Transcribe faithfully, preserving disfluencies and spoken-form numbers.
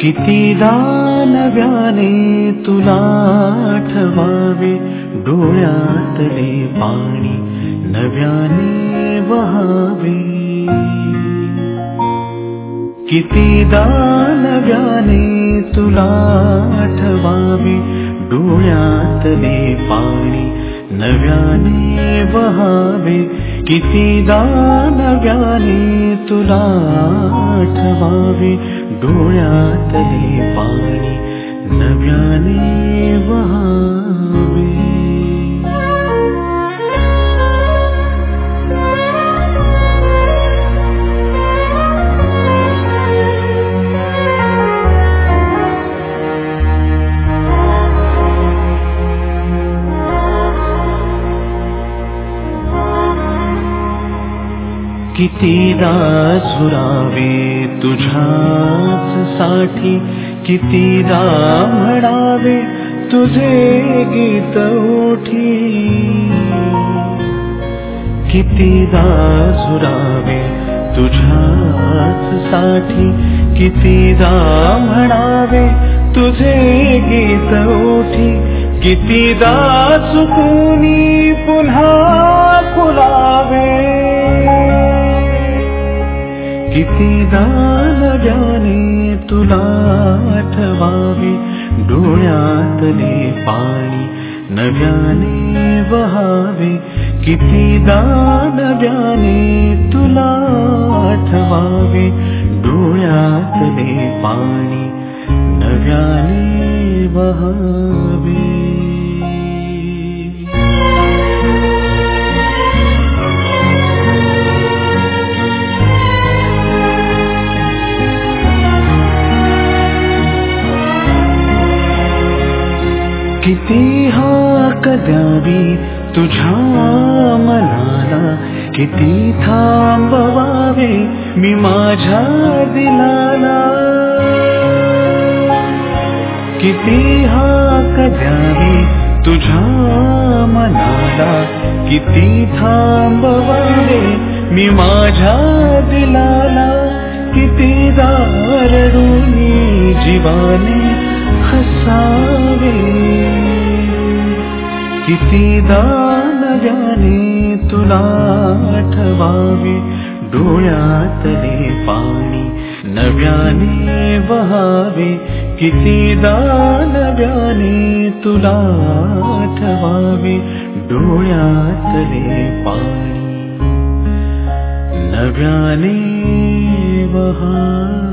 कितीदा नव्याने तुला आठवावे, डोळ्यातले पाणी नव्याने वहावे. कितीदा नव्याने तुला आठवावे, डोळ्यातले पाणी नव्याने वहावे. कितीदा नव्याने तुला आठवावे, डोळ्यातले पाणी नव्याने वहावे. कितीदा झुरावे तुझ्याच साठी, कितीदा म्हणावे तुझे गीत ओठी. कितीदा झुरावे तुझ्याच साठी, कितीदा म्हणावे तुझे गीत ओठी. कितीदा चुकूनी पुन्हा फुलावे, कितीदा नव्याने तुला आठवावे, डोळ्यातले पाणी नव्याने वहावे. कितीदा नव्याने तुला आठवावे, डोळ्यातले पाणी नव्याने वहावे. किती हाक द्यावी तुझ्या मनाला, किती थांबवावे मी माझ्या दिलाला. किती हाक द्यावी तुझ्या मनाला, किती थांबवावे मी माझ्या दिलाला. कितीदा रडूनी जीवाने हसावे, कितीदा नव्याने तुला आठवावे, डोळ्यातले पाणी नव्याने वहावे. कितीदा नव्याने तुला आठवावे, डोळ्यातले पाणी नव्याने वहावे.